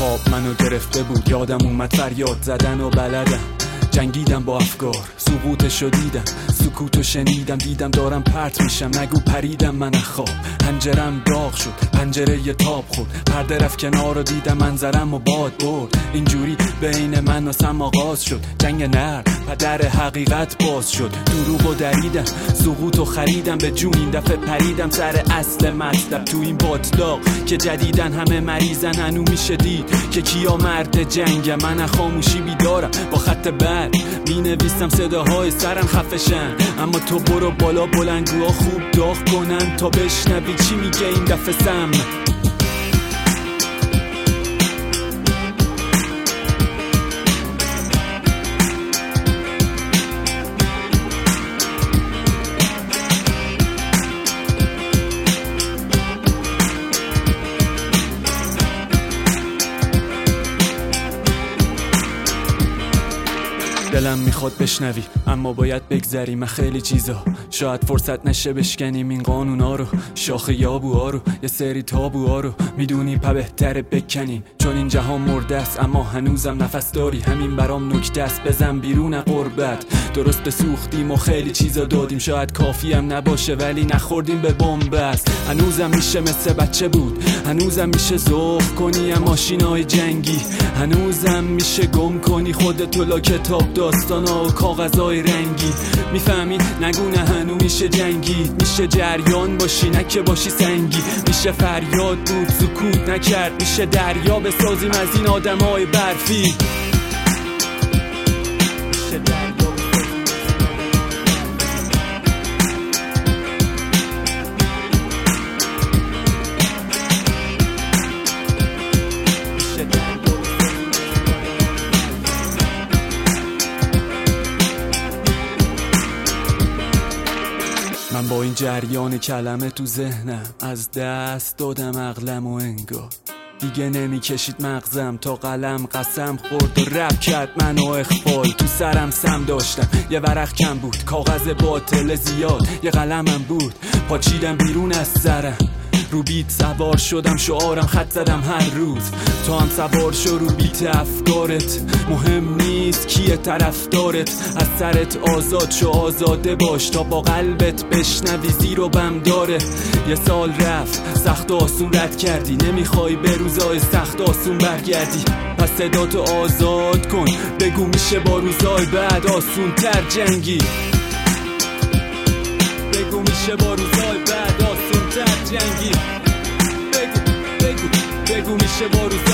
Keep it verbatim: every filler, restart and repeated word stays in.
خواب منو گرفته بود، یادم اومد فریاد زدن و بلدم. جنگیدم با افکار، سقوطشو دیدم، سکوتو شنیدم، دیدم دارم پرت میشم، نگو پریدم من خواب. پنجرم داغ شد، پنجره یه تاب خورد، پرده رفت کنار و دیدم منظرم و باد برد. اینجوری بین من و سم آغاز شد، جنگ نر پدر حقیقت باز شد. دروغو دریدم، سقوطو خریدم، به جون این دفعه پریدم سر اصل مطلب. تو این باطلاق که جدیدن همه مریضن، هنو میشه دید که کیا مرد جنگم. من خاموشی بیدارم، با خط بر می نویسم صداهای سرم خفشن. اما تو برو بالا، بلندگوها خوب داغ کنن تا بشنوی چی میگه این دفعه سم. دلم میخواد بشنوی اما باید بگذری. من خیلی چیزا شاید فرصت نشه بشکنیم این قانونا رو، شاخ یابوها رو، یه سری تابوها رو. میدونی پا بهتره بکنی چون این جهان مرده است، اما هنوزم نفس داری. همین برام نکته است، بزن بیرون قربت. درست سوختیم و خیلی چیزا دادیم، شاید کافی هم نباشه ولی نخوردیم به بنبست. هنوزم میشه مثل بچه بود، هنوزم میشه ذوق کنی ماشینای جنگی، هنوزم میشه گم کنی خودتو لا کتاب داستانا و کاغذای رنگی. میفهمی نگو نه هنو میشه جنگی، میشه جریان باشی نه که باشی سنگی. میشه فریاد بود سکوت نکرد، میشه دریا بسازیم از این آدمای برفی. میشه دریا من با این جریان کلمه تو ذهنم از دست دادم عقلم و انگار دیگه نمی کشید مغزم تا قلم قسم خورد و رب کرد منو اخفال. تو سرم سم داشتم، یه ورق کم بود، کاغذ باطل زیاد، یه قلمم بود، پاچیدم بیرون از سرم. رو بیت سوار شدم، شعارم خط زدم هر روز. تو هم سوار شو رو بیت افکارت، مهم نیست کیه طرفدارت. از سرت آزاد شو، آزاده باش تا با قلبت بشنوی زیر و بم داره. یه سال رفت سخت و آسون رد کردی، نمیخوای به روزای سخت آسون برگردی. پس صداتو آزاد کن، بگو میشه با روزای بعد آسون تر جنگی. بگو میشه با روزای بعد آسون تر جنگی. بگو بگو بگو میشه با روزای